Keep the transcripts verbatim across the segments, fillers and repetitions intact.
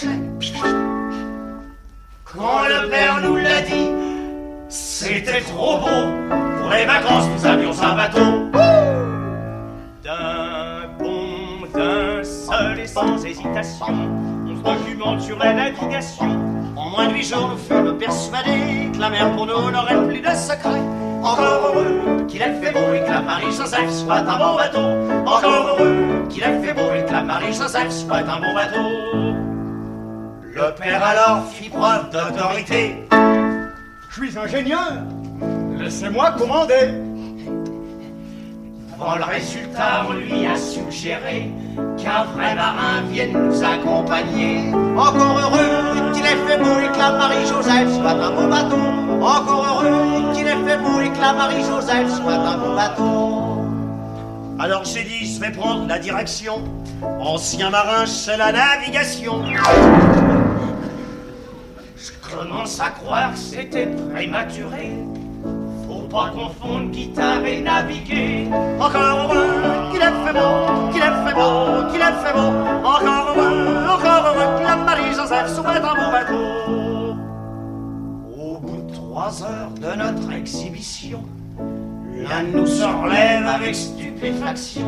Rochelet. Quand le père nous l'a dit, c'était trop beau. Pour les vacances, nous avions un bateau. D'un bond, d'un seul et sans hésitation, on se documente sur la navigation. En moins de huit jours, nous fûmes persuadés que la mer pour nous n'aurait plus de secret. Encore heureux qu'il ait fait beau et que la Marie-Joseph soit un bon bateau. Encore heureux qu'il ait fait beau et que la Marie-Joseph soit un bon bateau. Le père alors fit preuve d'autorité. Je suis ingénieur, laissez-moi commander. Devant le résultat, on lui a suggéré qu'un vrai marin vienne nous accompagner. Encore heureux qu'il ait fait beau et que la Marie-Joseph soit un beau bateau. Encore heureux qu'il ait fait beau et que la Marie-Joseph soit un beau bateau. Alors j'ai dit, je vais prendre la direction. Ancien marin, c'est la navigation. Je commence à croire que c'était prématuré. Faut pas confondre guitare et naviguer. Encore heureux qu'il ait fait beau, qu'il ait fait beau, qu'il ait fait beau. Encore heureux, encore heureux que la Marie-Joseph soit un beau bateau. Au bout de trois heures de notre exhibition, l'un nous se relève avec stupéfaction.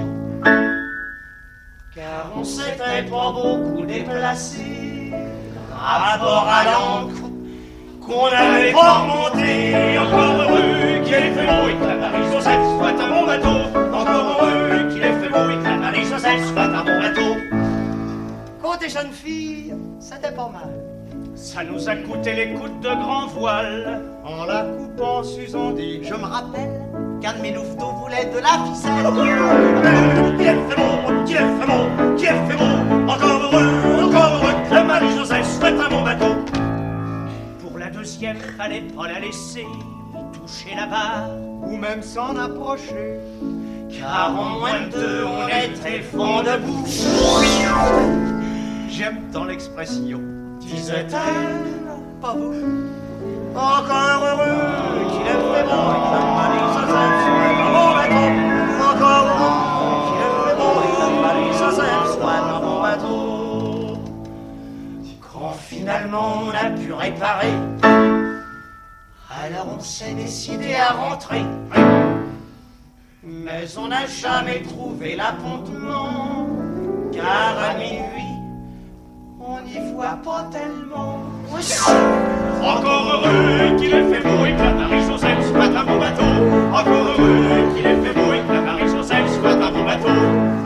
Car on s'était pas beaucoup déplacé rapport à l'encre qu'on n'avait pas remonté. Encore heureux qu'il ait fait beau et que la Marie-Joseph soit un bon bateau. Encore heureux qu'il ait fait beau et que la Marie-Joseph soit un bon bateau. Côté jeune fille, c'était pas mal. Ça nous a coûté les coups de grand voile. En la coupant, Susan dit, je me rappelle qu'un de mes louveteaux voulait de la ficelle. Qui est fait beau, qui est fait beau, qui est fait beau. Encore heureux, encore heureux que la Marie-Joseph soit un bon bateau. Pour la deuxième, fallait pas la laisser toucher la barre Ou même s'en approcher. car en moins de deux, on était fond debout. J'aime tant l'expression, disait-elle, pas vous. Encore heureux qu'il ait fait beau et que la Marie-Joseph soit un bon bateau. Encore heureux qu'il ait fait beau et que la Marie-Joseph soit un bon bateau. Quand finalement on a pu réparer, alors on s'est décidé à rentrer. Mais on n'a jamais trouvé l'appontement, car à minuit, on n'y voit pas tellement. Encore heureux qu'il ait fait beau et que la Marie-Joseph soit un bon bateau. Encore heureux qu'il ait fait beau et que la Marie-Joseph soit un bon bateau.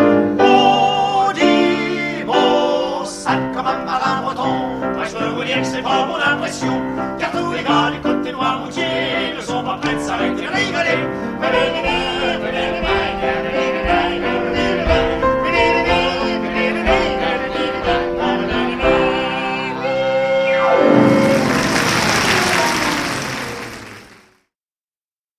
Maudit, beau, sale comme un marin breton. Moi je veux vous dire que c'est pas mon impression, car tous les gars du côté noir moutier ne sont pas prêts de s'arrêter de rigoler.